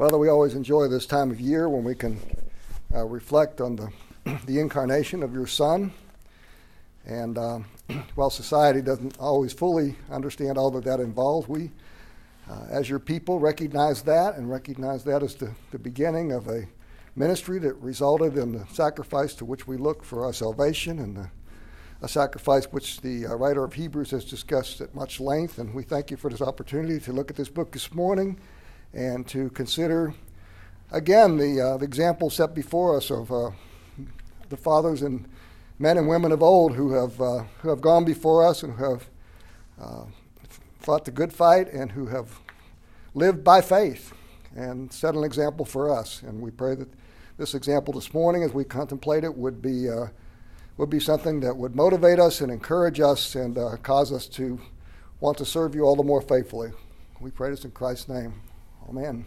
Father, we always enjoy this time of year when we can reflect on the incarnation of your Son. And while society doesn't always fully understand all that involves, we, as your people, recognize that as the beginning of a ministry that resulted in the sacrifice to which we look for our salvation, and a sacrifice which the writer of Hebrews has discussed at much length. And we thank you for this opportunity to look at this book this morning and to consider, again, the example set before us of the fathers and men and women of old who have gone before us and who have fought the good fight and who have lived by faith and set an example for us. And we pray that this example this morning, as we contemplate it, would be something that would motivate us and encourage us and cause us to want to serve you all the more faithfully. We pray this in Christ's name. Amen.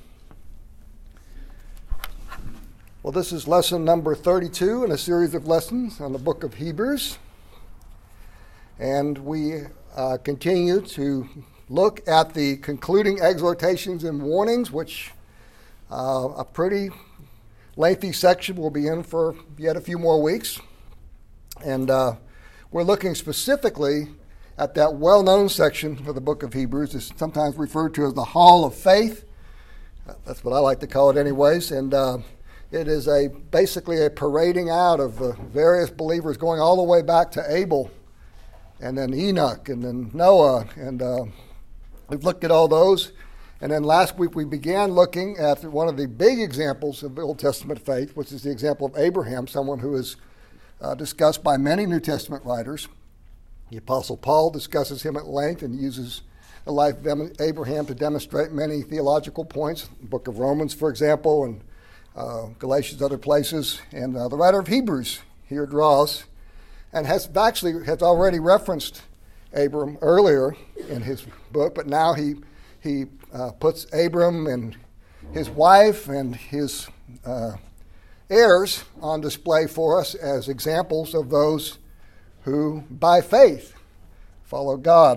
Well, this is lesson number 32 in a series of lessons on the book of Hebrews. And we continue to look at the concluding exhortations and warnings, which a pretty lengthy section will be in for yet a few more weeks. And we're looking specifically at that well-known section of the book of Hebrews. It's sometimes referred to as the Hall of Faith. That's what I like to call it anyways. And it is basically a parading out of various believers going all the way back to Abel and then Enoch and then Noah. And we've looked at all those. And then last week we began looking at one of the big examples of Old Testament faith, which is the example of Abraham, someone who is discussed by many New Testament writers. The Apostle Paul discusses him at length and uses the life of Abraham to demonstrate many theological points. The book of Romans, for example, and Galatians, other places. And the writer of Hebrews here draws and has already referenced Abram earlier in his book, but now he puts Abram and his wife and his heirs on display for us as examples of those who, by faith, follow God.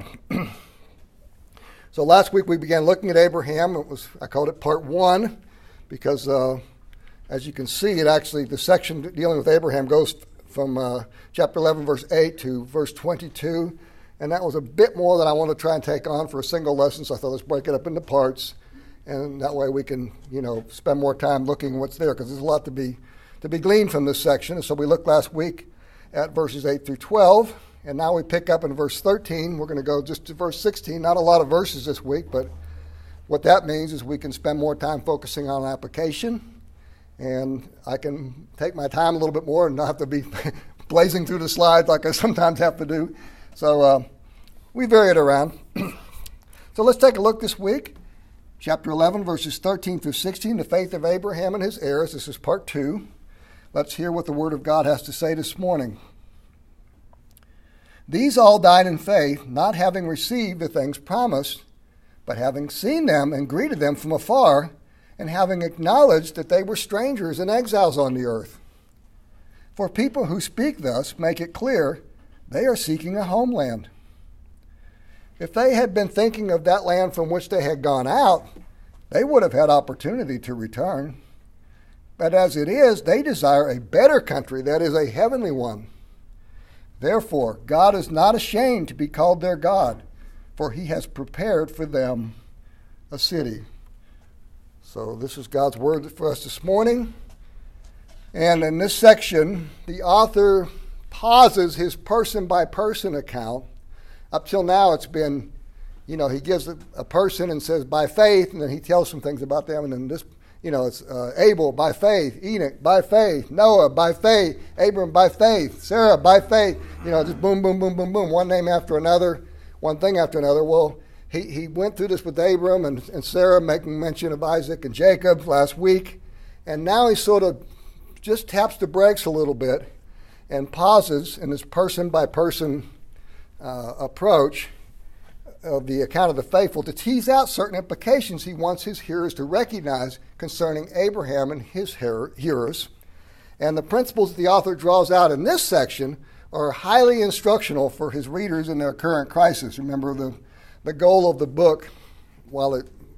So last week we began looking at Abraham. I called it part 1 because, as you can see, the section dealing with Abraham goes from chapter 11, verse 8 to verse 22. And that was a bit more than I want to try and take on for a single lesson, so I thought let's break it up into parts. And that way we can, spend more time looking at what's there, because there's a lot to be gleaned from this section. And so we looked last week at verses 8 through 12. And now we pick up in verse 13. We're going to go just to verse 16. Not a lot of verses this week, but what that means is we can spend more time focusing on application. And I can take my time a little bit more and not have to be blazing through the slides like I sometimes have to do. So we vary it around. So let's take a look this week. Chapter 11, verses 13 through 16, the faith of Abraham and his heirs. This is part 2. Let's hear what the Word of God has to say this morning. These all died in faith, not having received the things promised, but having seen them and greeted them from afar, and having acknowledged that they were strangers and exiles on the earth. For people who speak thus make it clear they are seeking a homeland. If they had been thinking of that land from which they had gone out, they would have had opportunity to return. But as it is, they desire a better country, that is, a heavenly one. Therefore, God is not ashamed to be called their God, for he has prepared for them a city. So this is God's word for us this morning. And in this section, the author pauses his person-by-person account. Up till now, it's been, he gives a person and says, by faith, and then he tells some things about them. And then this, it's Abel by faith, Enoch by faith, Noah by faith, Abram by faith, Sarah by faith. Just boom, boom, boom, boom, boom, one name after another, one thing after another. Well, he went through this with Abram and Sarah, making mention of Isaac and Jacob last week. And now he sort of just taps the brakes a little bit and pauses in this person-by-person approach of the account of the faithful to tease out certain implications he wants his hearers to recognize concerning Abraham and his hearers. And the principles the author draws out in this section are highly instructional for his readers in their current crisis. Remember, the goal of the book, while it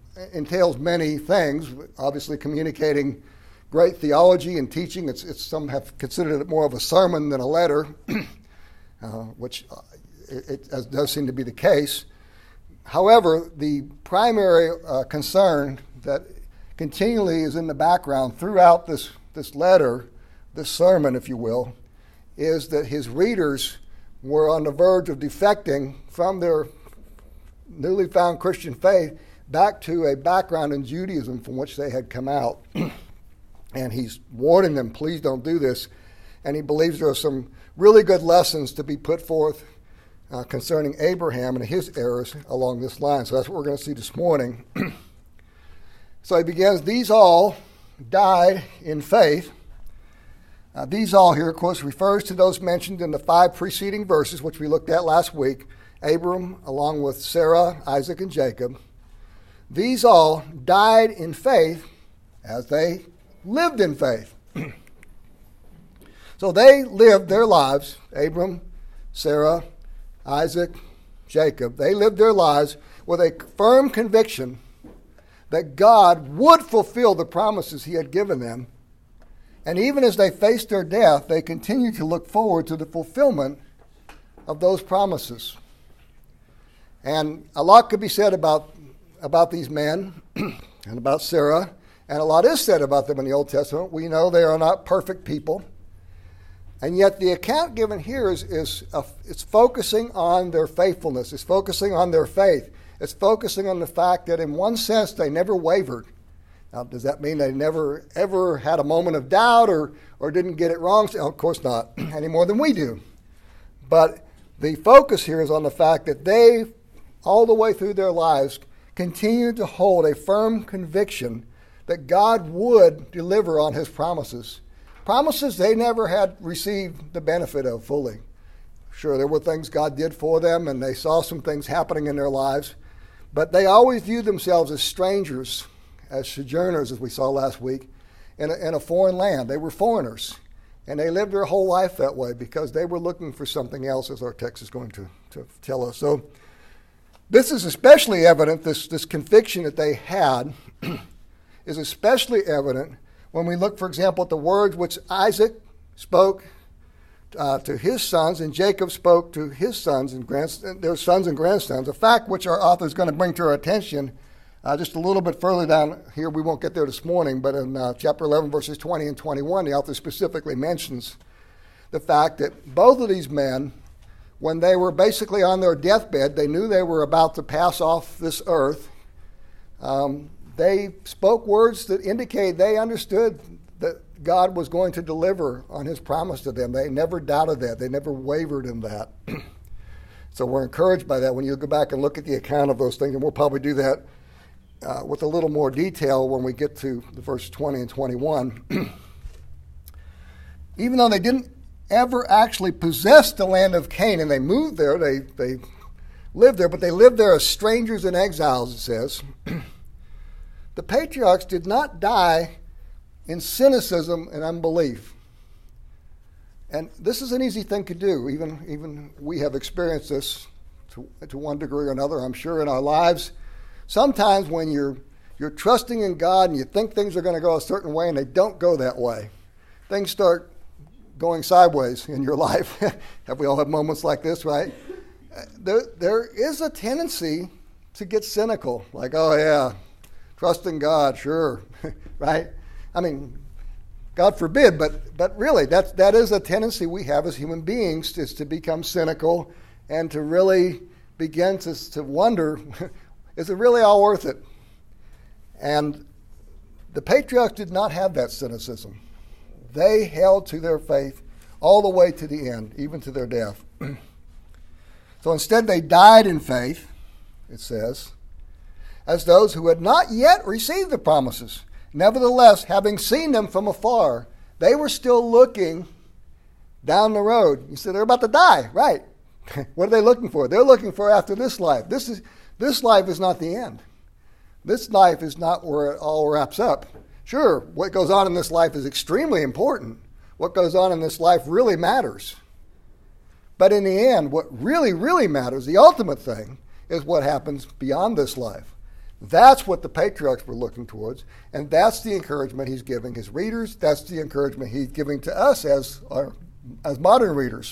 entails many things, obviously communicating great theology and teaching. Some have considered it more of a sermon than a letter, which it does seem to be the case. However, the primary concern that continually is in the background throughout this letter, this sermon, if you will, is that his readers were on the verge of defecting from their newly found Christian faith back to a background in Judaism from which they had come out. And he's warning them, please don't do this. And he believes there are some really good lessons to be put forth concerning Abraham and his errors along this line. So that's what we're going to see this morning. So he begins, these all died in faith. These all here, of course, refers to those mentioned in the 5 preceding verses, which we looked at last week. Abram, along with Sarah, Isaac, and Jacob. These all died in faith as they lived in faith. So they lived their lives, Abram, Sarah, Isaac, Jacob, they lived their lives with a firm conviction that God would fulfill the promises he had given them. And even as they faced their death, they continued to look forward to the fulfillment of those promises. And a lot could be said about these men and about Sarah, and a lot is said about them in the Old Testament. We know they are not perfect people. And yet the account given here it's focusing on their faithfulness. It's focusing on their faith. It's focusing on the fact that in one sense they never wavered. Now, does that mean they never ever had a moment of doubt or didn't get it wrong? Of course not, any more than we do. But the focus here is on the fact that they, all the way through their lives, continued to hold a firm conviction that God would deliver on his promises. Promises they never had received the benefit of fully. Sure, there were things God did for them, and they saw some things happening in their lives, but they always viewed themselves as strangers, as sojourners, as we saw last week, in a foreign land. They were foreigners, and they lived their whole life that way because they were looking for something else, as our text is going to tell us. So this is especially evident, this conviction that they had is especially evident when we look, for example, at the words which Isaac spoke to his sons and Jacob spoke to his sons and their sons and grandsons, a fact which our author is going to bring to our attention just a little bit further down here. We won't get there this morning, but in chapter 11, verses 20 and 21, the author specifically mentions the fact that both of these men, when they were basically on their deathbed, they knew they were about to pass off this earth. They spoke words that indicated they understood that God was going to deliver on his promise to them. They never doubted that. They never wavered in that. So we're encouraged by that when you go back and look at the account of those things, and we'll probably do that with a little more detail when we get to the verse 20 and 21. Even though they didn't ever actually possess the land of Canaan, they moved there, they lived there, but they lived there as strangers and exiles, it says. The patriarchs did not die in cynicism and unbelief. And this is an easy thing to do. Even we have experienced this to one degree or another, I'm sure, in our lives. Sometimes when you're trusting in God and you think things are going to go a certain way and they don't go that way, things start going sideways in your life. We all have moments like this, right? There is a tendency to get cynical, like, oh yeah, trust in God, sure, right? I mean, God forbid, but really, that is a tendency we have as human beings, is to become cynical and to really begin to wonder, is it really all worth it? And the patriarchs did not have that cynicism. They held to their faith all the way to the end, even to their death. So instead, they died in faith, it says, as those who had not yet received the promises. Nevertheless, having seen them from afar, they were still looking down the road. You said they're about to die, right? What are they looking for? They're looking for after this life. This life is not the end. This life is not where it all wraps up. Sure, what goes on in this life is extremely important. What goes on in this life really matters. But in the end, what really, really matters, the ultimate thing, is what happens beyond this life. That's what the patriarchs were looking towards, and that's the encouragement he's giving his readers. That's the encouragement he's giving to us as modern readers.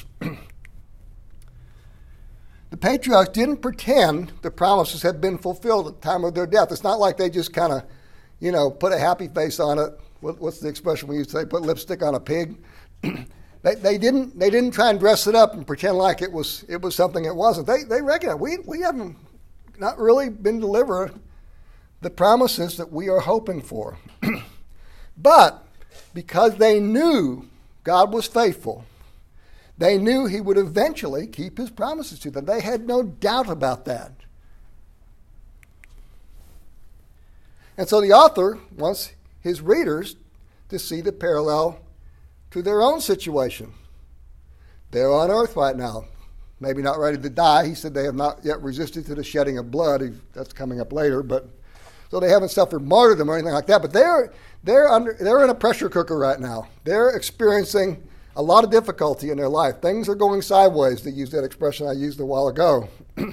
The patriarchs didn't pretend the promises had been fulfilled at the time of their death. It's not like they just kind of, put a happy face on it. What's the expression we used to say? Put lipstick on a pig. They didn't try and dress it up and pretend like it was something it wasn't. They recognize we haven't not really been delivered the promises that we are hoping for. But because they knew God was faithful, they knew he would eventually keep his promises to them. They had no doubt about that. And so the author wants his readers to see the parallel to their own situation. They're on earth right now, maybe not ready to die. He said they have not yet resisted to the shedding of blood. That's coming up later, but so they haven't suffered martyrdom or anything like that. But they're in a pressure cooker right now. They're experiencing a lot of difficulty in their life. Things are going sideways, to use that expression I used a while ago.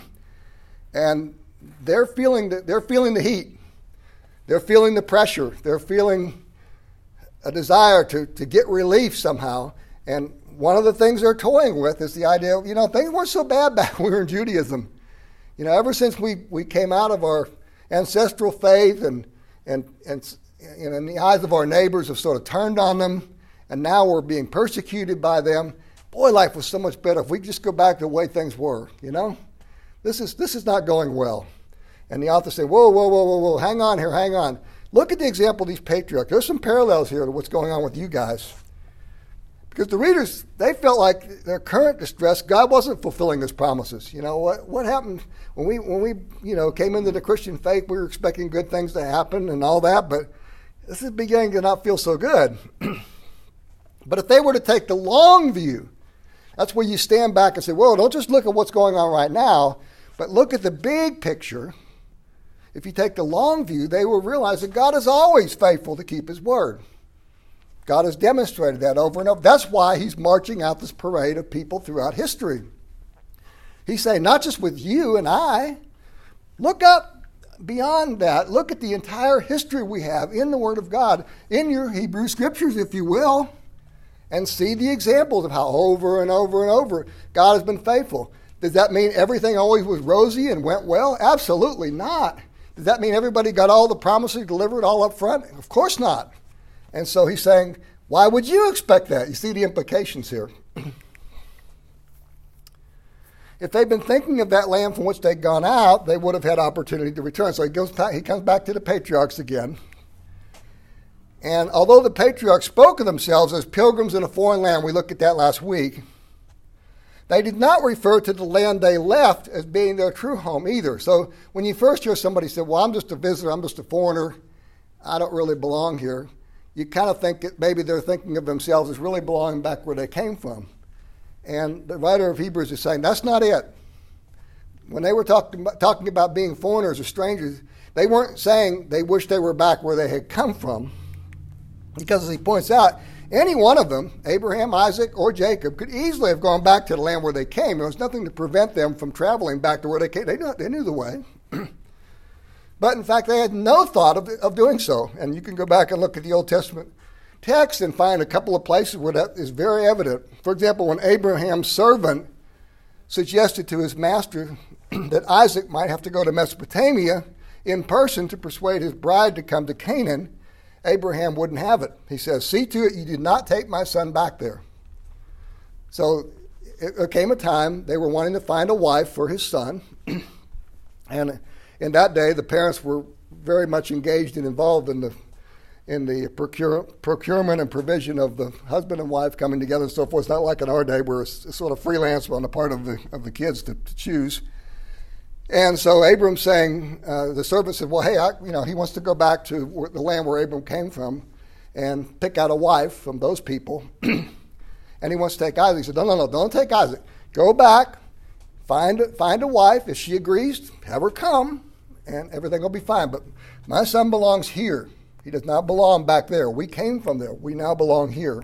And they're feeling the heat. They're feeling the pressure. They're feeling a desire to get relief somehow. And one of the things they're toying with is the idea of, things weren't so bad back when we were in Judaism. Ever since we came out of our ancestral faith and in the eyes of our neighbors have sort of turned on them, and now we're being persecuted by them. Boy, life was so much better if we could just go back to the way things were, This is not going well. And the author said, whoa, hang on here, hang on. Look at the example of these patriarchs. There's some parallels here to what's going on with you guys. Because the readers, they felt like their current distress, God wasn't fulfilling his promises. What happened when we came into the Christian faith? We were expecting good things to happen and all that, but this is beginning to not feel so good. But if they were to take the long view, that's where you stand back and say, whoa, don't just look at what's going on right now, but look at the big picture. If you take the long view, they will realize that God is always faithful to keep his word. God has demonstrated that over and over. That's why he's marching out this parade of people throughout history. He's saying, not just with you and I, look up beyond that. Look at the entire history we have in the Word of God, in your Hebrew Scriptures, if you will, and see the examples of how over and over and over God has been faithful. Does that mean everything always was rosy and went well? Absolutely not. Does that mean everybody got all the promises delivered all up front? Of course not. And so he's saying, why would you expect that? You see the implications here. If they'd been thinking of that land from which they'd gone out, they would have had opportunity to return. So he comes back to the patriarchs again. And although the patriarchs spoke of themselves as pilgrims in a foreign land, we looked at that last week, they did not refer to the land they left as being their true home either. So when you first hear somebody say, well, I'm just a visitor, I'm just a foreigner, I don't really belong here, you kind of think that maybe they're thinking of themselves as really belonging back where they came from. And the writer of Hebrews is saying that's not it. When they were talking about being foreigners or strangers, they weren't saying they wish they were back where they had come from. Because as he points out, any one of them, Abraham, Isaac, or Jacob, could easily have gone back to the land where they came. There was nothing to prevent them from traveling back to where they came. They knew the way. But in fact, they had no thought of doing so. And you can go back and look at the Old Testament text and find a couple of places where that is very evident. For example, when Abraham's servant suggested to his master that Isaac might have to go to Mesopotamia in person to persuade his bride to come to Canaan, Abraham wouldn't have it. He says, see to it you do not take my son back there. So there came a time they were wanting to find a wife for his son. And in that day, the parents were very much engaged and involved in the procurement and provision of the husband and wife coming together and so forth. It's not like in our day where it's sort of freelance on the part of the kids to choose. And so Abram saying, the servant said, well, hey, he wants to go back to the land where Abram came from and pick out a wife from those people. And he wants to take Isaac. He said, no, don't take Isaac. Go back, find a wife. If she agrees, have her come, and everything will be fine. But my son belongs here. He does not belong back there. We came from there. We now belong here.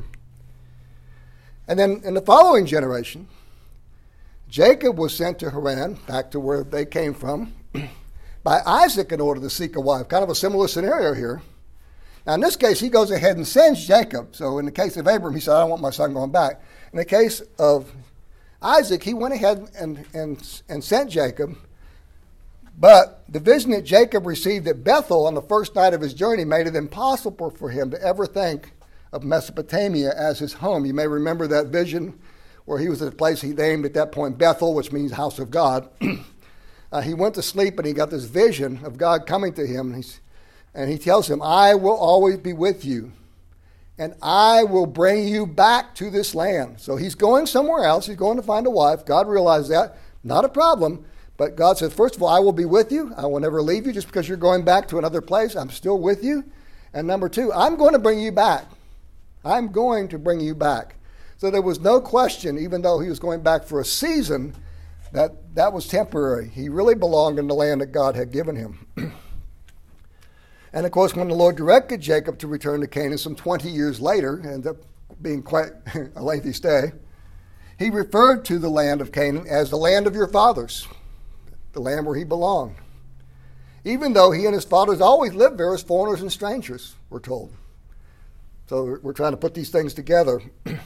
And then in the following generation, Jacob was sent to Haran, back to where they came from. by Isaac in order to seek a wife. Kind of a similar scenario here. Now, in this case, he goes ahead and sends Jacob. So in the case of Abram, he said, I don't want my son going back. In the case of Isaac, he went ahead and sent Jacob. But the vision that Jacob received at Bethel on the first night of his journey made it impossible for him to ever think of Mesopotamia as his home. You may remember that vision where he was at a place he named at that point Bethel, which means house of God. He went to sleep and he got this vision of God coming to him. And he tells him, I will always be with you, and I will bring you back to this land. So he's going somewhere else. He's going to find a wife. God realized that. Not a problem. But God says, first of all, I will be with you. I will never leave you just because you're going back to another place. I'm still with you. And number two, I'm going to bring you back. I'm going to bring you back. So there was no question, even though he was going back for a season, that was temporary. He really belonged in the land that God had given him. And of course, when the Lord directed Jacob to return to Canaan some 20 years later, ended up being quite a lengthy stay, he referred to the land of Canaan as the land of your fathers, the land where he belonged. Even though he and his fathers always lived there as foreigners and strangers, we're told. So we're trying to put these things together.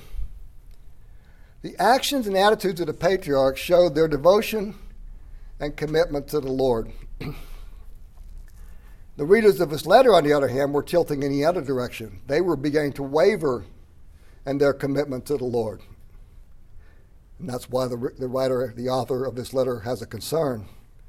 The actions and attitudes of the patriarchs showed their devotion and commitment to the Lord. The readers of his letter, on the other hand, were tilting in the other direction. They were beginning to waver in their commitment to the Lord. And that's why the author of this letter has a concern.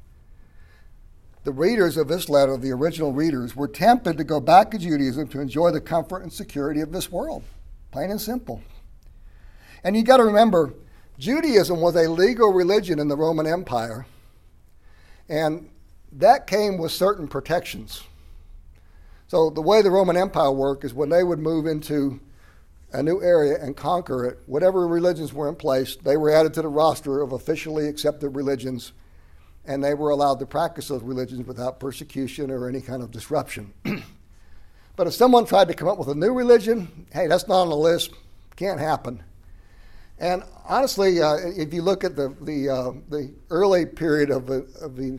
The readers of this letter, the original readers, were tempted to go back to Judaism to enjoy the comfort and security of this world. Plain and simple. And you got to remember, Judaism was a legal religion in the Roman Empire. And that came with certain protections. So the way the Roman Empire worked is when they would move into a new area and conquer it, whatever religions were in place, they were added to the roster of officially accepted religions, and they were allowed to practice those religions without persecution or any kind of disruption. But if someone tried to come up with a new religion, hey, that's not on the list, can't happen. And honestly, if you look at the early period of the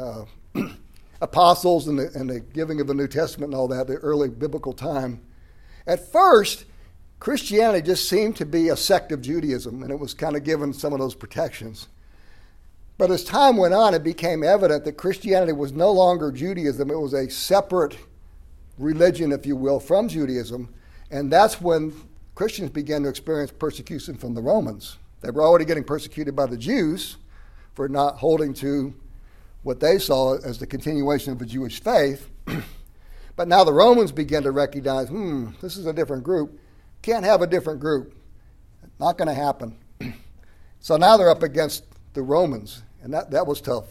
apostles and the giving of the New Testament and all that, the early biblical time, at first, Christianity just seemed to be a sect of Judaism, and it was kind of given some of those protections. But as time went on, it became evident that Christianity was no longer Judaism. It was a separate religion, if you will, from Judaism. And that's when Christians began to experience persecution from the Romans. They were already getting persecuted by the Jews for not holding to what they saw as the continuation of the Jewish faith. But now the Romans began to recognize, this is a different group. Can't have a different group. Not going to happen. So now they're up against the Romans, and that was tough.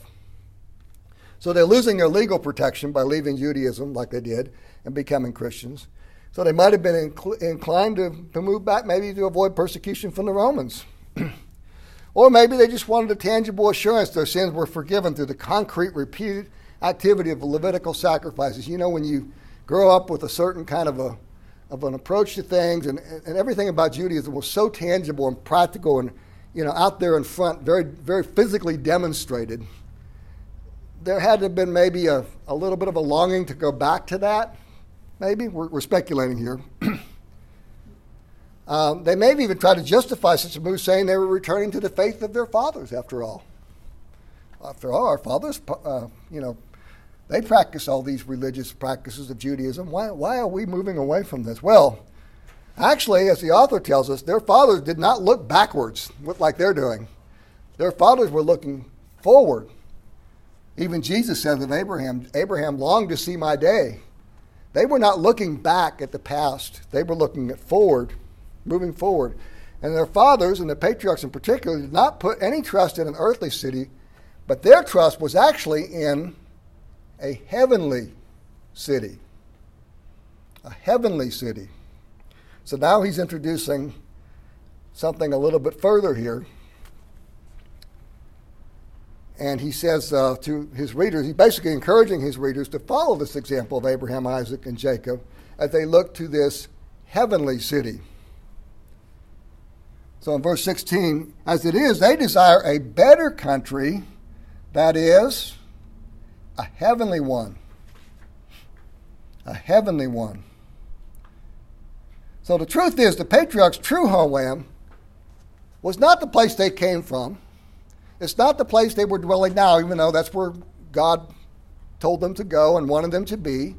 So they're losing their legal protection by leaving Judaism like they did and becoming Christians. So they might have been inclined to move back, maybe to avoid persecution from the Romans. Or maybe they just wanted a tangible assurance their sins were forgiven through the concrete, repeated activity of the Levitical sacrifices. You know, when you grow up with a certain kind of an approach to things, and everything about Judaism was so tangible and practical and, out there in front, very, very physically demonstrated, there had to have been maybe a little bit of a longing to go back to that. Maybe. We're speculating here. They may have even tried to justify such a move, saying they were returning to the faith of their fathers, after all. After all, our fathers, they practice all these religious practices of Judaism. Why are we moving away from this? Well, actually, as the author tells us, their fathers did not look backwards like they're doing. Their fathers were looking forward. Even Jesus says of Abraham longed to see my day. They were not looking back at the past. They were looking forward, moving forward. And their fathers, and the patriarchs in particular, did not put any trust in an earthly city, but their trust was actually in a heavenly city. A heavenly city. So now he's introducing something a little bit further here. And he says to his readers, he's basically encouraging his readers to follow this example of Abraham, Isaac, and Jacob as they look to this heavenly city. So in verse 16, as it is, they desire a better country, that is, A heavenly one. A heavenly one. So the truth is, the patriarchs' true homeland was not the place they came from. It's not the place they were dwelling now, even though that's where God told them to go and wanted them to be.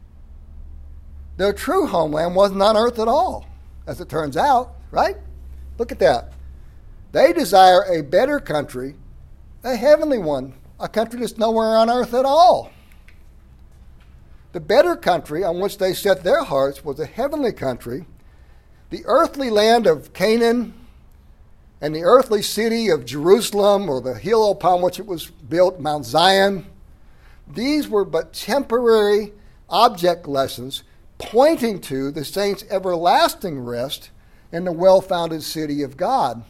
Their true homeland wasn't on earth at all, as it turns out, right? Look at that. They desire a better country, a heavenly one, a country that's nowhere on earth at all. The better country on which they set their hearts was a heavenly country. The earthly land of Canaan and the earthly city of Jerusalem, or the hill upon which it was built, Mount Zion, these were but temporary object lessons pointing to the saints' everlasting rest in the well-founded city of God.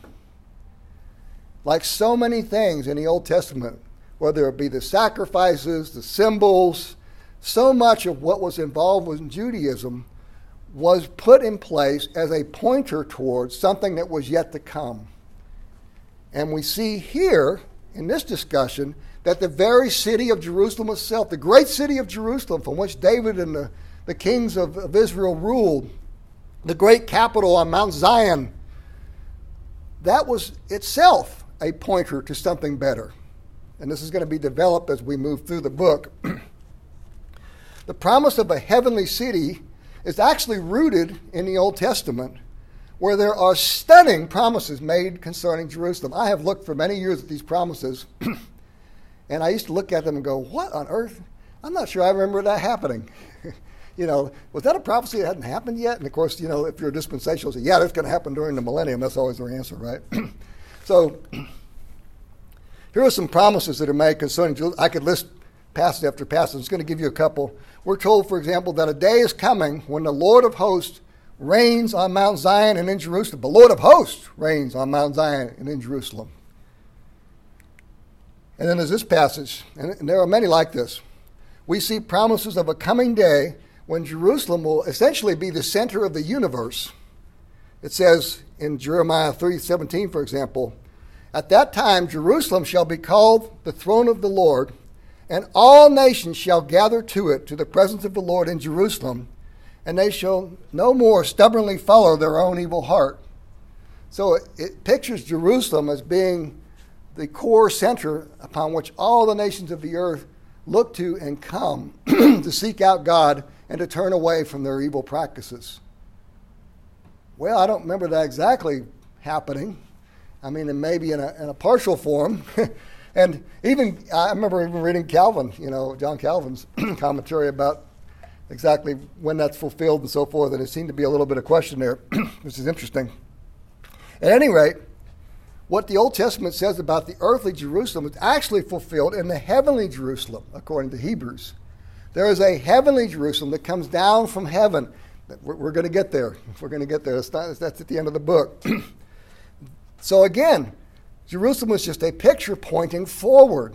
Like so many things in the Old Testament, whether it be the sacrifices, the symbols, so much of what was involved with Judaism was put in place as a pointer towards something that was yet to come. And we see here in this discussion that the very city of Jerusalem itself, the great city of Jerusalem from which David and the kings of Israel ruled, the great capital on Mount Zion, that was itself a pointer to something better. And this is going to be developed as we move through the book. The promise of a heavenly city is actually rooted in the Old Testament, where there are stunning promises made concerning Jerusalem. I have looked for many years at these promises, and I used to look at them and go, what on earth? I'm not sure I remember that happening. Was that a prophecy that hadn't happened yet? And of course, if you're a dispensational, say, yeah, that's going to happen during the millennium. That's always their answer, right? So here are some promises that are made concerning Jerusalem. I could list passage after passage. I'm just going to give you a couple. We're told, for example, that a day is coming when the Lord of hosts reigns on Mount Zion and in Jerusalem. The Lord of hosts reigns on Mount Zion and in Jerusalem. And then there's this passage, and there are many like this. We see promises of a coming day when Jerusalem will essentially be the center of the universe. It says in Jeremiah 3:17, for example, at that time Jerusalem shall be called the throne of the Lord, and all nations shall gather to it, to the presence of the Lord in Jerusalem, and they shall no more stubbornly follow their own evil heart. So it pictures Jerusalem as being the core center upon which all the nations of the earth look to and come to seek out God and to turn away from their evil practices. Well, I don't remember that exactly happening. I mean, maybe in a partial form. And I remember even reading Calvin, John Calvin's commentary about exactly when that's fulfilled and so forth, and it seemed to be a little bit of question there, which is interesting. At any rate, what the Old Testament says about the earthly Jerusalem is actually fulfilled in the heavenly Jerusalem, according to Hebrews. There is a heavenly Jerusalem that comes down from heaven. We're going to get there. We're going to get there. That's at the end of the book. So again, Jerusalem was just a picture pointing forward.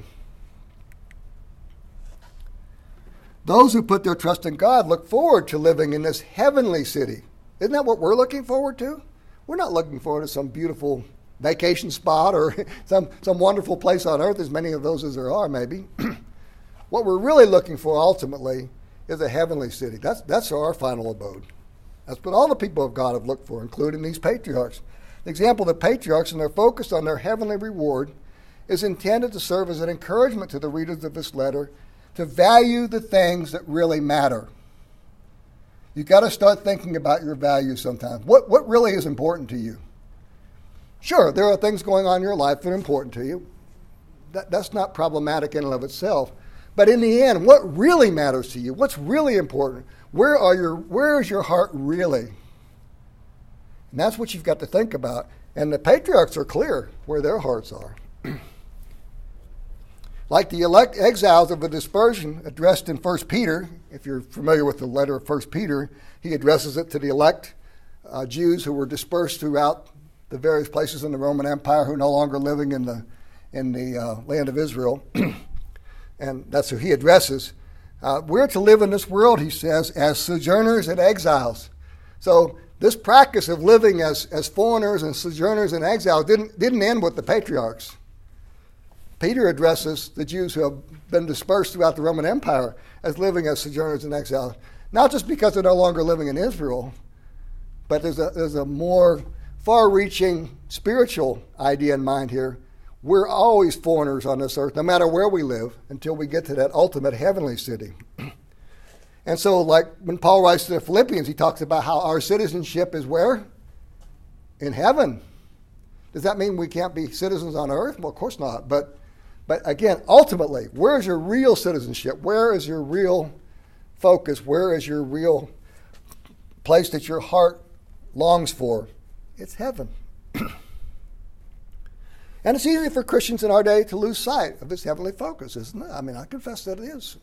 Those who put their trust in God look forward to living in this heavenly city. Isn't that what we're looking forward to? We're not looking forward to some beautiful vacation spot or some wonderful place on earth, as many of those as there are, maybe. What we're really looking for ultimately is a heavenly city. That's our final abode. That's what all the people of God have looked for, including these patriarchs. The example of the patriarchs and their focus on their heavenly reward is intended to serve as an encouragement to the readers of this letter to value the things that really matter. You've got to start thinking about your values sometimes. What really is important to you? Sure, there are things going on in your life that are important to you. That's not problematic in and of itself. But in the end, what really matters to you? What's really important? Where is your heart really? And that's what you've got to think about. And the patriarchs are clear where their hearts are. Like the elect exiles of the dispersion addressed in 1 Peter, if you're familiar with the letter of 1 Peter, he addresses it to the elect Jews who were dispersed throughout the various places in the Roman Empire, who are no longer living in the land of Israel. And that's who he addresses. We're to live in this world, he says, as sojourners and exiles. So this practice of living as foreigners and sojourners and exiles didn't end with the patriarchs. Peter addresses the Jews who have been dispersed throughout the Roman Empire as living as sojourners in exile, not just because they're no longer living in Israel, but there's a more far-reaching spiritual idea in mind here. We're always foreigners on this earth, no matter where we live, until we get to that ultimate heavenly city. And so, like when Paul writes to the Philippians, he talks about how our citizenship is where? In heaven. Does that mean we can't be citizens on earth? Well, of course not. But again, ultimately, where is your real citizenship? Where is your real focus? Where is your real place that your heart longs for? It's heaven. And it's easy for Christians in our day to lose sight of this heavenly focus, isn't it? I mean, I confess that it is.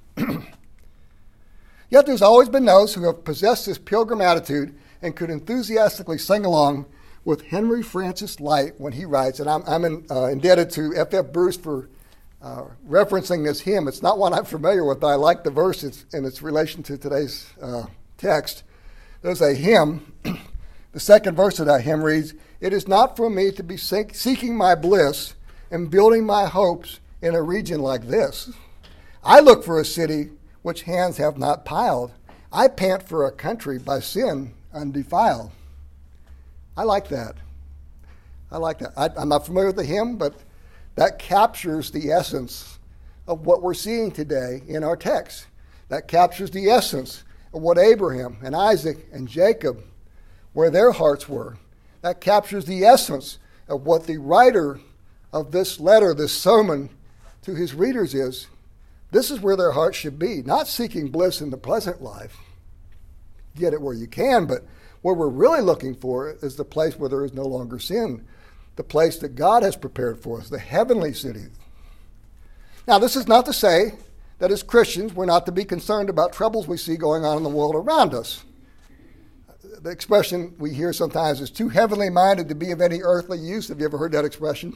Yet there's always been those who have possessed this pilgrim attitude and could enthusiastically sing along with Henry Francis Lyte when he writes, and I'm indebted to F.F. Bruce for referencing this hymn. It's not one I'm familiar with, but I like the verse in its relation to today's text. There's a hymn. The second verse of that hymn reads, "It is not for me to be seeking my bliss and building my hopes in a region like this. I look for a city which hands have not piled. I pant for a country by sin undefiled." I like that. I'm not familiar with the hymn, but that captures the essence of what we're seeing today in our text. That captures the essence of what Abraham and Isaac and Jacob, where their hearts were. That captures the essence of what the writer of this letter, this sermon to his readers is. This is where their hearts should be, not seeking bliss in the pleasant life. Get it where you can, but what we're really looking for is the place where there is no longer sin, the place that God has prepared for us, the heavenly city. Now, this is not to say that as Christians we're not to be concerned about troubles we see going on in the world around us. The expression we hear sometimes is too heavenly minded to be of any earthly use. Have you ever heard that expression?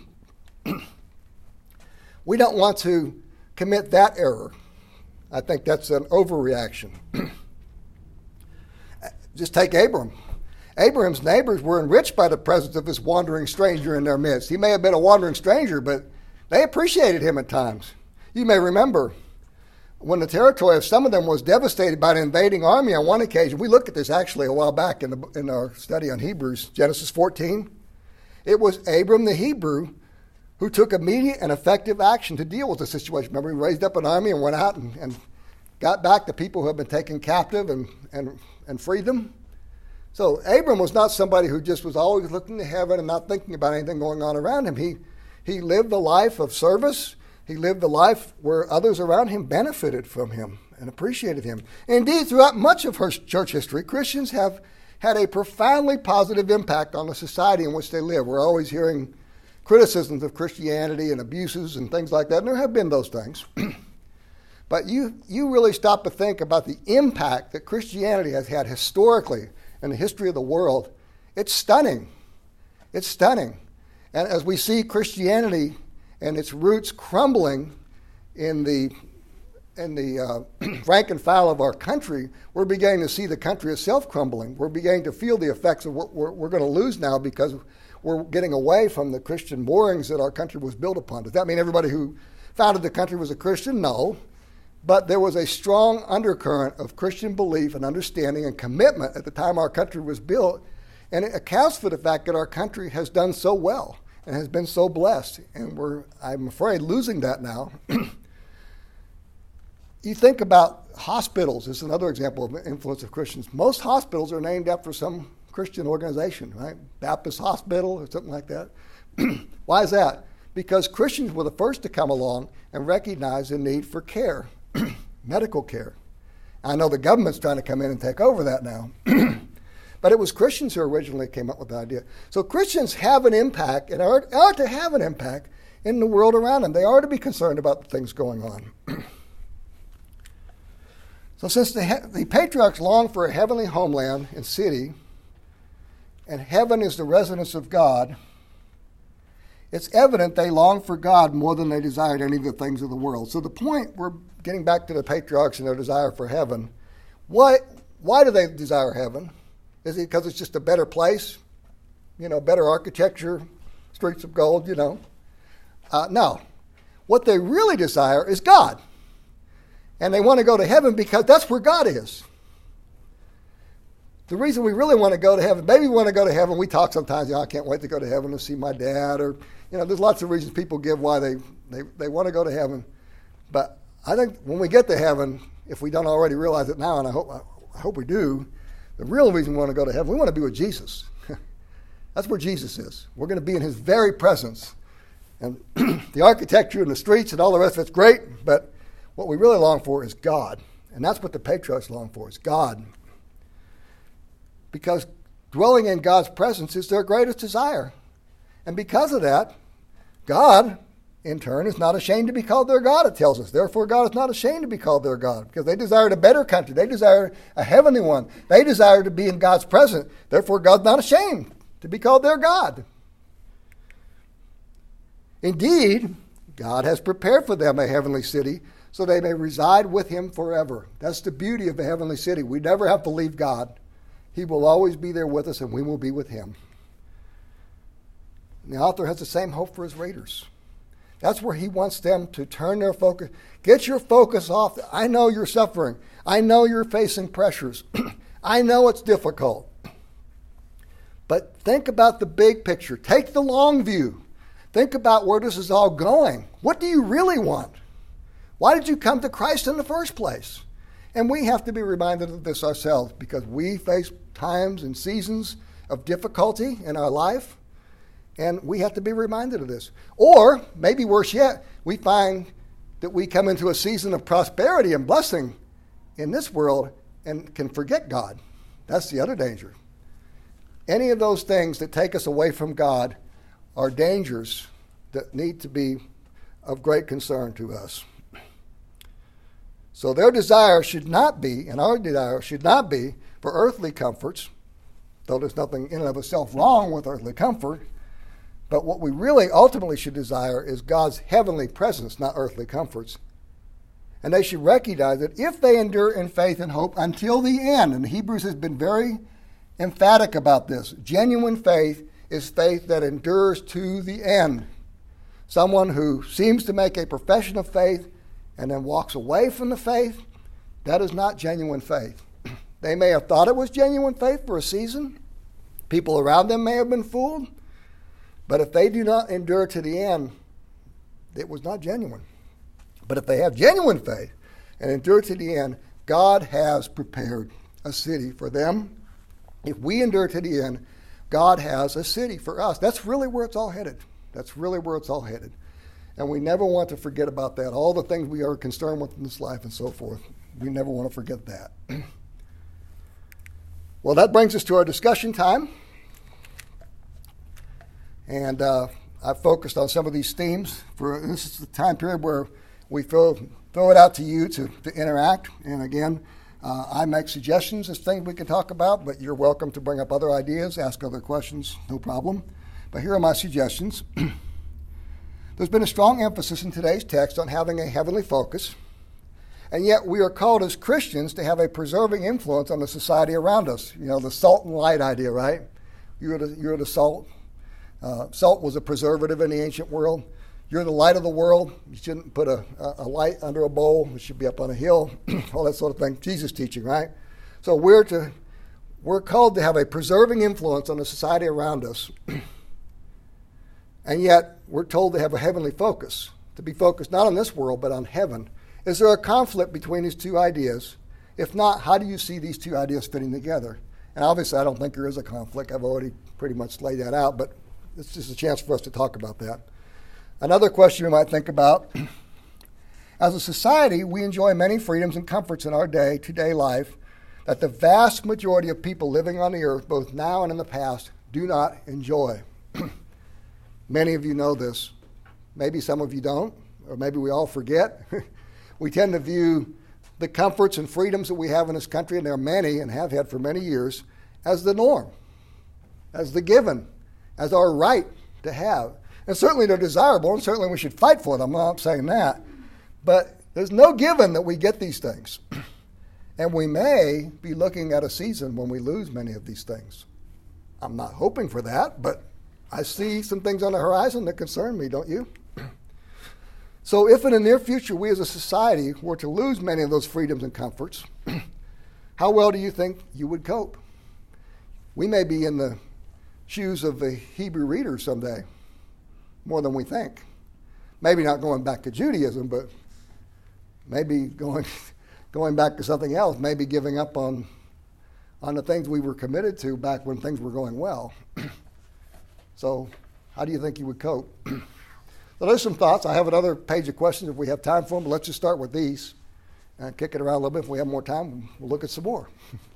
We don't want to commit that error. I think that's an overreaction. Just take Abram. Abraham's neighbors were enriched by the presence of this wandering stranger in their midst. He may have been a wandering stranger, but they appreciated him at times. You may remember when the territory of some of them was devastated by an invading army on one occasion. We looked at this actually a while back in our study on Hebrews, Genesis 14. It was Abram the Hebrew who took immediate and effective action to deal with the situation. Remember, he raised up an army and went out and got back the people who had been taken captive and freed them. So Abram was not somebody who just was always looking to heaven and not thinking about anything going on around him. He lived a life of service. He lived a life where others around him benefited from him and appreciated him. Indeed, throughout much of church history, Christians have had a profoundly positive impact on the society in which they live. We're always hearing criticisms of Christianity and abuses and things like that, and there have been those things. But you really stop to think about the impact that Christianity has had historically in the history of the world. It's stunning. It's stunning. And as we see Christianity and its roots crumbling in the rank and file of our country, we're beginning to see the country itself crumbling. We're beginning to feel the effects of what we're going to lose now because we're getting away from the Christian moorings that our country was built upon. Does that mean everybody who founded the country was a Christian? No. But there was a strong undercurrent of Christian belief and understanding and commitment at the time our country was built, and it accounts for the fact that our country has done so well and has been so blessed, and we're, I'm afraid, losing that now. You think about hospitals. This is another example of the influence of Christians. Most hospitals are named after some Christian organization, right? Baptist Hospital or something like that. Why is that? Because Christians were the first to come along and recognize the need for care, medical care. I know the government's trying to come in and take over that now. But it was Christians who originally came up with the idea. So Christians have an impact and are to have an impact in the world around them. They are to be concerned about the things going on. So since the patriarchs longed for a heavenly homeland and city, and heaven is the residence of God, it's evident they long for God more than they desired any of the things of the world. So the point, we're getting back to the patriarchs and their desire for heaven. Why do they desire heaven? Is it because it's just a better place? Better architecture, streets of gold, No. what they really desire is God. And they want to go to heaven because that's where God is. The reason we really want to go to heaven, maybe we want to go to heaven, we talk sometimes, I can't wait to go to heaven to see my dad, or, there's lots of reasons people give why they want to go to heaven. But I think when we get to heaven, if we don't already realize it now, and I hope we do, the real reason we want to go to heaven, we want to be with Jesus. That's where Jesus is. We're going to be in his very presence. And the architecture and the streets and all the rest of it's great, but what we really long for is God. And that's what the patriarchs long for, is God. Because dwelling in God's presence is their greatest desire. And because of that, God, in turn, is not ashamed to be called their God, it tells us. Therefore, God is not ashamed to be called their God, because they desired a better country. They desired a heavenly one. They desired to be in God's presence. Therefore, God's not ashamed to be called their God. Indeed, God has prepared for them a heavenly city, so they may reside with him forever. That's the beauty of a heavenly city. We never have to leave God. He will always be there with us, and we will be with him. And the author has the same hope for his readers. That's where he wants them to turn their focus. Get your focus off. I know you're suffering. I know you're facing pressures. I know it's difficult. But think about the big picture. Take the long view. Think about where this is all going. What do you really want? Why did you come to Christ in the first place? And we have to be reminded of this ourselves, because we face times and seasons of difficulty in our life, and we have to be reminded of this. Or, maybe worse yet, we find that we come into a season of prosperity and blessing in this world and can forget God. That's the other danger. Any of those things that take us away from God are dangers that need to be of great concern to us. So their desire should not be, and our desire should not be, for earthly comforts, though there's nothing in and of itself wrong with earthly comfort. But what we really ultimately should desire is God's heavenly presence, not earthly comforts. And they should recognize that if they endure in faith and hope until the end, and Hebrews has been very emphatic about this, genuine faith is faith that endures to the end. Someone who seems to make a profession of faith and then walks away from the faith, that is not genuine faith. They may have thought it was genuine faith for a season. People around them may have been fooled. But if they do not endure to the end, it was not genuine. But if they have genuine faith and endure to the end, God has prepared a city for them. If we endure to the end, God has a city for us. That's really where it's all headed. That's really where it's all headed. And we never want to forget about that. All the things we are concerned with in this life and so forth, we never want to forget that. Well, that brings us to our discussion time. And I've focused on some of these themes. This is the time period where we throw it out to you to interact. And again, I make suggestions as things we can talk about, but you're welcome to bring up other ideas, ask other questions, no problem. But here are my suggestions. There's been a strong emphasis in today's text on having a heavenly focus, and yet we are called as Christians to have a preserving influence on the society around us. The salt and light idea, right? You're the salt. Salt was a preservative in the ancient world. You're the light of the world. You shouldn't put a light under a bowl. It should be up on a hill, all that sort of thing. Jesus' teaching, right? So we're called to have a preserving influence on the society around us. And yet, we're told to have a heavenly focus, to be focused not on this world, but on heaven. Is there a conflict between these two ideas? If not, how do you see these two ideas fitting together? And obviously, I don't think there is a conflict. I've already pretty much laid that out, but it's just a chance for us to talk about that. Another question we might think about. As a society, we enjoy many freedoms and comforts in our day-to-day life that the vast majority of people living on the earth, both now and in the past, do not enjoy. Many of you know this. Maybe some of you don't, or maybe we all forget. We tend to view the comforts and freedoms that we have in this country, and there are many and have had for many years, as the norm, as the given, as our right to have. And certainly they're desirable, and certainly we should fight for them. I'm not saying that. But there's no given that we get these things. And we may be looking at a season when we lose many of these things. I'm not hoping for that, but I see some things on the horizon that concern me, don't you? So if in the near future we as a society were to lose many of those freedoms and comforts, how well do you think you would cope? We may be in the shoes of the Hebrew readers someday, more than we think. Maybe not going back to Judaism, but maybe going back to something else, maybe giving up on the things we were committed to back when things were going well. So how do you think you would cope? So there's some thoughts. I have another page of questions if we have time for them, but let's just start with these and kick it around a little bit. If we have more time, we'll look at some more.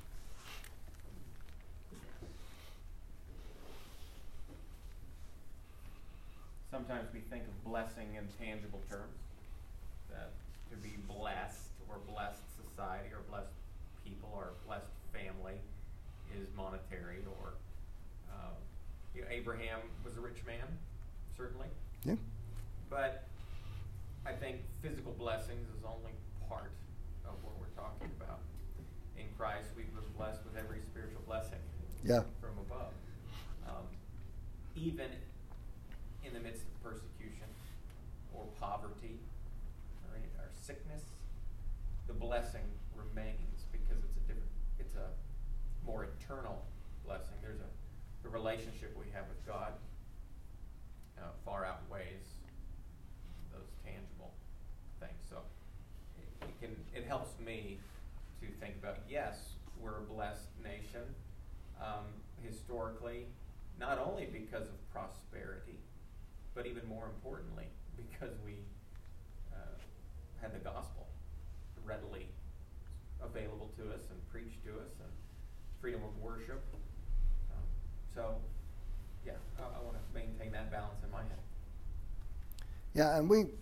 Sometimes we think of blessing in tangible terms, that to be blessed or blessed society or blessed people or blessed family is monetary, or Abraham was a rich man, certainly. Yeah. But I think physical blessings is only part of what we're talking about. In Christ, we've been blessed with every spiritual blessing from above. Even in the midst of persecution or poverty or sickness, the blessing remains because it's a more eternal blessing. The relationship we have with God far outweighs those tangible things. So it helps me to think about, yes, we're a blessed nation historically, not only because of prosperity, but even more importantly, because we had the gospel readily available to us and preached to us, and freedom of worship. I want to maintain that balance in my head. Yeah,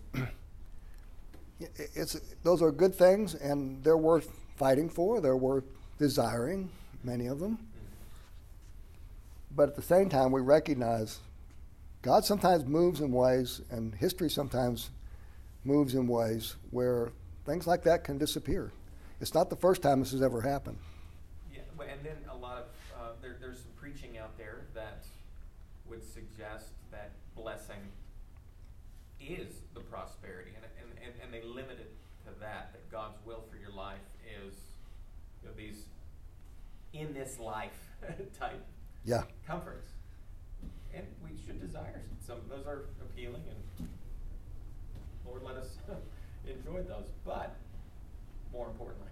and those are good things, and they're worth fighting for. They're worth desiring, many of them. But at the same time, we recognize God sometimes moves in ways, and history sometimes moves in ways where things like that can disappear. It's not the first time this has ever happened. Yeah, and then a lot of there's some preaching out there that would suggest that blessing is the prosperity, and they limit it to that God's will for your life is these in this life type comforts. And we should desire some. Those are appealing, and Lord, let us enjoy those. But more importantly,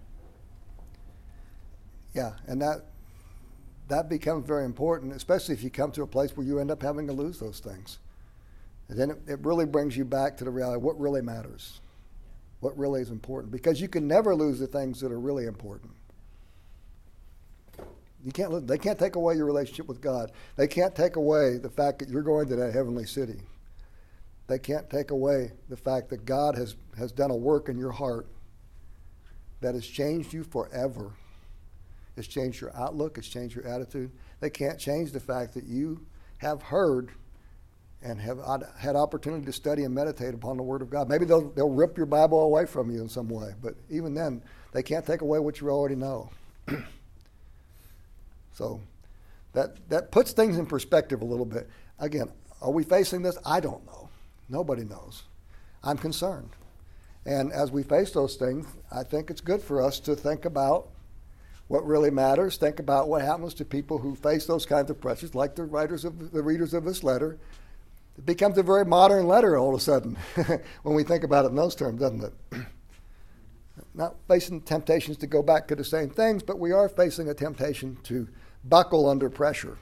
and that becomes very important, especially if you come to a place where you end up having to lose those things. And then it really brings you back to the reality of what really matters, what really is important, because you can never lose the things that are really important. They can't take away your relationship with God. They can't take away the fact that you're going to that heavenly city. They can't take away the fact that God has done a work in your heart that has changed you forever. It's changed your outlook. It's changed your attitude. They can't change the fact that you have heard and have had opportunity to study and meditate upon the Word of God. Maybe they'll rip your Bible away from you in some way, but even then, they can't take away what you already know. So that puts things in perspective a little bit. Again, are we facing this? I don't know. Nobody knows. I'm concerned. And as we face those things, I think it's good for us to think about what really matters, think about what happens to people who face those kinds of pressures, like the readers of this letter. It becomes a very modern letter all of a sudden when we think about it in those terms, doesn't it? Not facing temptations to go back to the same things, but we are facing a temptation to buckle under pressure.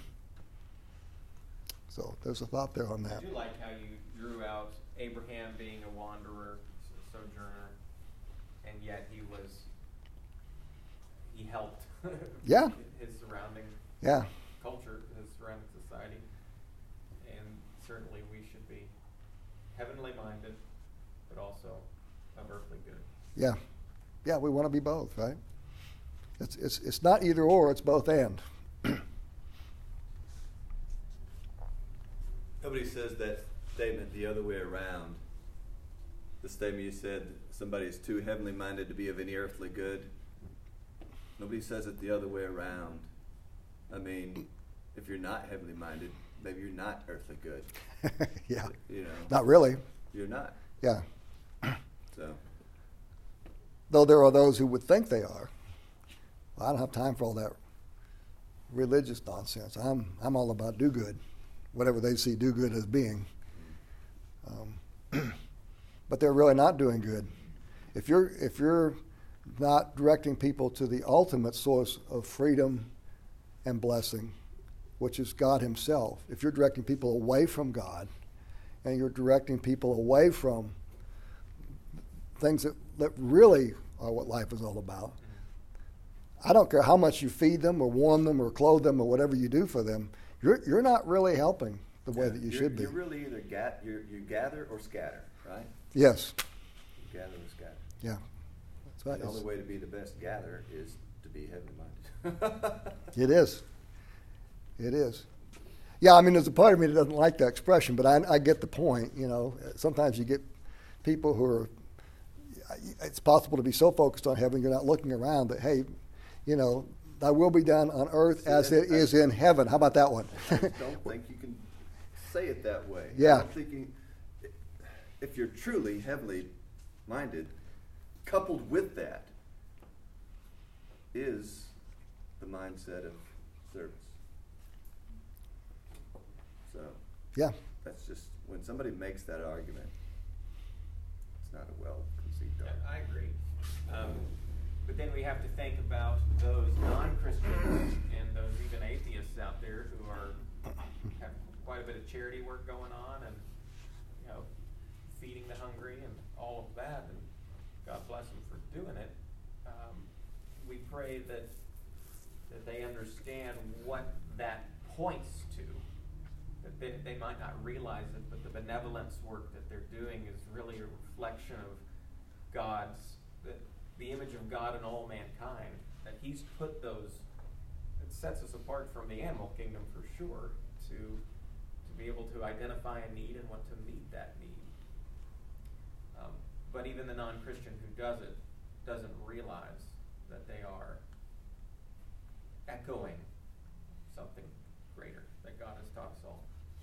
So there's a thought there on that. I do like how you drew out Abraham being a wanderer, a sojourner, and yet he helped his surrounding culture, his surrounding society. And certainly we should be heavenly minded, but also of earthly good. Yeah, we want to be both, right? It's not either or, it's both and. Nobody says that statement the other way around. The statement you said, somebody is too heavenly minded to be of any earthly good. Nobody says it the other way around. I mean, if you're not heavenly minded, maybe you're not earthly good. Yeah. You know. Not really. You're not. Yeah. So, Though there are those who would think they are. Well, I don't have time for all that religious nonsense. I'm all about do good, whatever they see do good as being. But they're really not doing good. If you're not directing people to the ultimate source of freedom and blessing, which is God Himself, if you're directing people away from God, and you're directing people away from things that really are what life is all about, I don't care how much you feed them or warm them or clothe them or whatever you do for them, you're not really helping the way that you should be. You're really either you gather or scatter, right? Yes. You gather or scatter. Yeah. That's right. The only way to be the best gatherer is to be heavenly minded. It is. It is. Yeah, I mean, there's a part of me that doesn't like that expression, but I get the point. You know, sometimes you get people who are, it's possible to be so focused on heaven you're not looking around that, hey, you know, thy will be done on earth as it is in heaven. How about that one? I just don't think you can say it that way. Yeah. I'm thinking, if you're truly heavenly minded, coupled with that is the mindset of service. So, Yeah. that's just, when somebody makes that argument, it's not a well-conceived Yeah, argument. I agree. But then we have to think about those non-Christians and those even atheists out there who have quite a bit of charity work going on, and you know, feeding the hungry and all of that, and God bless them for doing it. We pray that they understand what that points to. That they might not realize it, but the benevolence work that they're doing is really a reflection of the image of God in all mankind, that He's put those, it sets us apart from the animal kingdom for sure, to be able to identify a need and want to meet that need. But even the non-Christian who does it doesn't realize that they are echoing something greater that God has taught us all.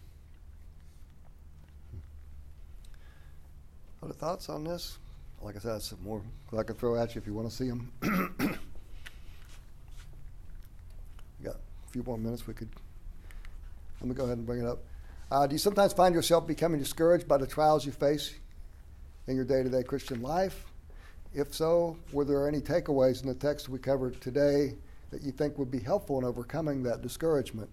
Other thoughts on this? Like I said, some more I can throw at you if you want to see them. We got a few more minutes. Let me go ahead and bring it up. Do you sometimes find yourself becoming discouraged by the trials you face in your day-to-day Christian life? If so, were there any takeaways in the text we covered today that you think would be helpful in overcoming that discouragement?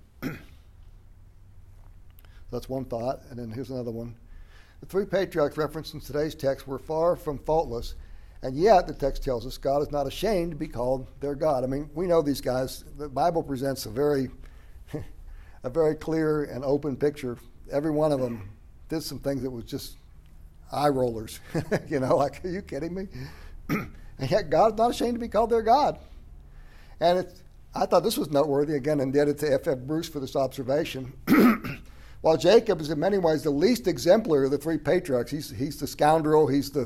That's one thought. And then here's another one. The three patriarchs referenced in today's text were far from faultless, and yet the text tells us God is not ashamed to be called their God. I mean, we know these guys. The Bible presents a very clear and open picture. Every one of them did some things that was just eye rollers. You know, like, are you kidding me? And yet God's not ashamed to be called their God. And I thought this was noteworthy, again, indebted to F.F. Bruce for this observation. While Jacob is in many ways the least exemplary of the three patriarchs, he's the scoundrel, he's the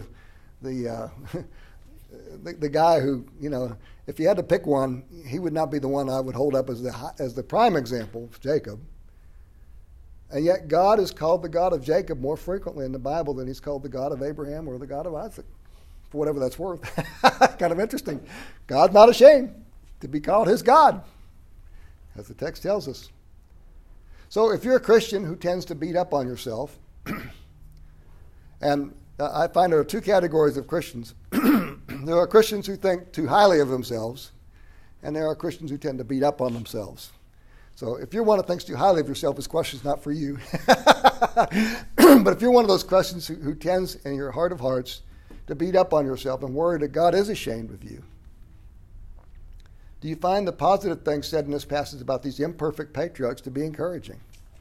guy who, you know, if you had to pick one, he would not be the one I would hold up as the prime example of Jacob. And yet God is called the God of Jacob more frequently in the Bible than He's called the God of Abraham or the God of Isaac, for whatever that's worth. Kind of interesting. God's not ashamed to be called His God, as the text tells us. So if you're a Christian who tends to beat up on yourself, and I find there are two categories of Christians. There are Christians who think too highly of themselves, and there are Christians who tend to beat up on themselves. So if you're one who thinks too highly of yourself, this question's not for you. But if you're one of those Christians who tends in your heart of hearts to beat up on yourself and worry that God is ashamed of you, do you find the positive things said in this passage about these imperfect patriarchs to be encouraging?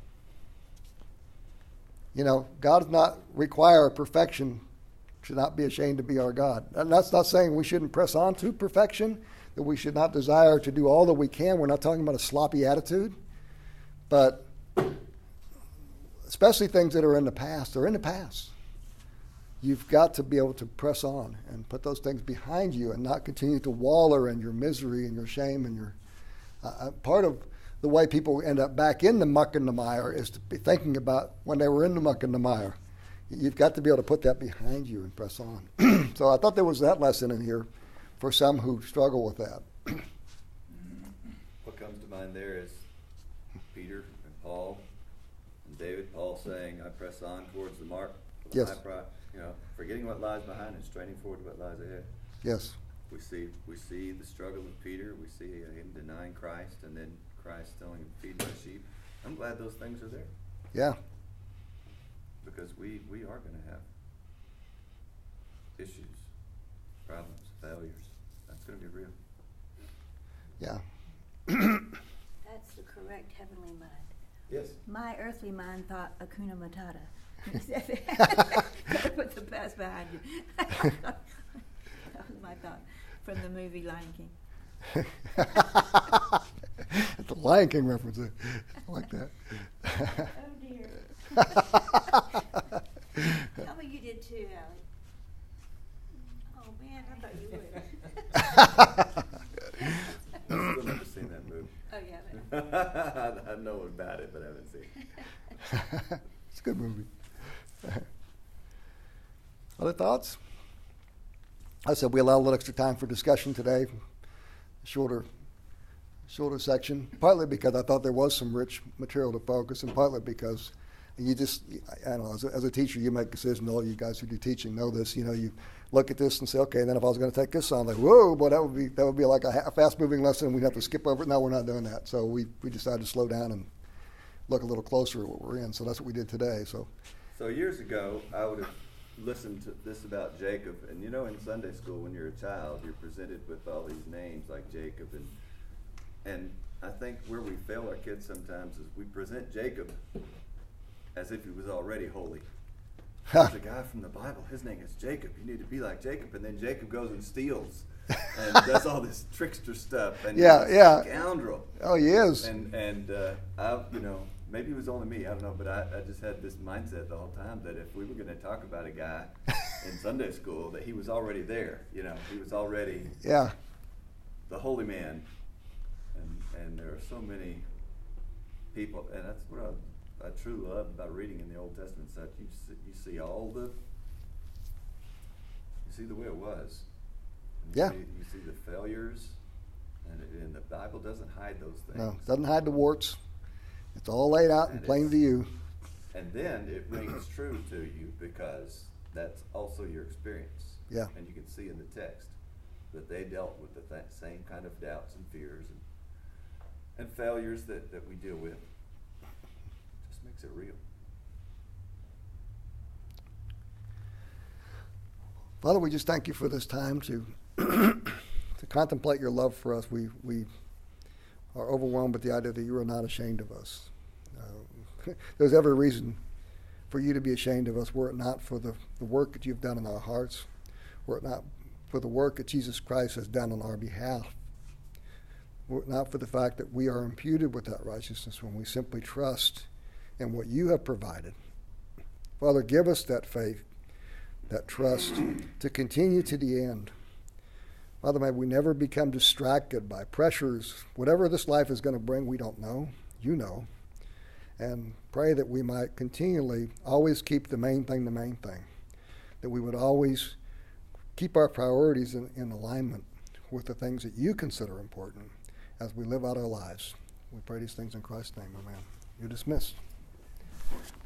You know, God does not require perfection, should not be ashamed to be our God. And that's not saying we shouldn't press on to perfection, that we should not desire to do all that we can. We're not talking about a sloppy attitude. But especially things that are in the past, they're in the past. You've got to be able to press on and put those things behind you and not continue to wallow in your misery and your shame and your part of the way people end up back in the muck and the mire is to be thinking about when they were in the muck and the mire. You've got to be able to put that behind you and press on. So I thought there was that lesson in here for some who struggle with that. What comes to mind there is Peter and Paul and David. Paul saying, "I press on towards the mark for the Yes. high prize," forgetting what lies behind and straining forward to what lies ahead. Yes. We see the struggle with Peter. We see him denying Christ, and then Christ telling him, "Feed my sheep." I'm glad those things are there, Yeah. because we are going to have issues, problems, failures. That's going to be real. Yeah. That's the correct heavenly mind. Yes. My earthly mind thought Hakuna Matata. Gotta put the past behind you. That was my thought from the movie Lion King. It's a Lion King reference. I like that. Oh dear. Tell me you did too, Allie. Oh man, I thought you would. I've still never seen that movie. Oh yeah. I know about it, but I haven't seen it. It's a good movie. Other thoughts? I said we allow a little extra time for discussion today. Shorter section, partly because I thought there was some rich material to focus, and partly because you just, I don't know, as a teacher, you make decisions. All you guys who do teaching know this. You look at this and say, okay, and then if I was going to take this on, like, whoa, boy, that would be like a fast-moving lesson. We'd have to skip over it. No, we're not doing that. So we decided to slow down and look a little closer at what we're in. So that's what we did today. So years ago, I would have listened to this about Jacob, and in Sunday school, when you're a child, you're presented with all these names like Jacob, and I think where we fail our kids sometimes is we present Jacob as if he was already holy. There's a guy from the Bible, his name is Jacob. You need to be like Jacob, and then Jacob goes and steals and does all this trickster stuff, and he's a scoundrel. Oh, he is. And I, maybe it was only me, I don't know, but I just had this mindset the whole time that if we were going to talk about a guy in Sunday school, that he was already there. He was already the holy man. And there are so many people, and that's what I truly love about reading in the Old Testament stuff. You see the way it was. And you see the failures, and the Bible doesn't hide those things. No, it doesn't hide the warts. It's all laid out in plain view. And then it rings true to you because that's also your experience. Yeah. And you can see in the text that they dealt with the same kind of doubts and fears and failures that we deal with. Just makes it real. Father, we just thank you for this time to to contemplate your love for us. We are overwhelmed with the idea that you are not ashamed of us. There's every reason for you to be ashamed of us were it not for the work that you've done in our hearts, were it not for the work that Jesus Christ has done on our behalf, were it not for the fact that we are imputed with that righteousness when we simply trust in what you have provided. Father, give us that faith, that trust to continue to the end. Father, may we never become distracted by pressures. Whatever this life is going to bring, we don't know. You know. And pray that we might continually always keep the main thing, that we would always keep our priorities in alignment with the things that you consider important as we live out our lives. We pray these things in Christ's name. Amen. You're dismissed.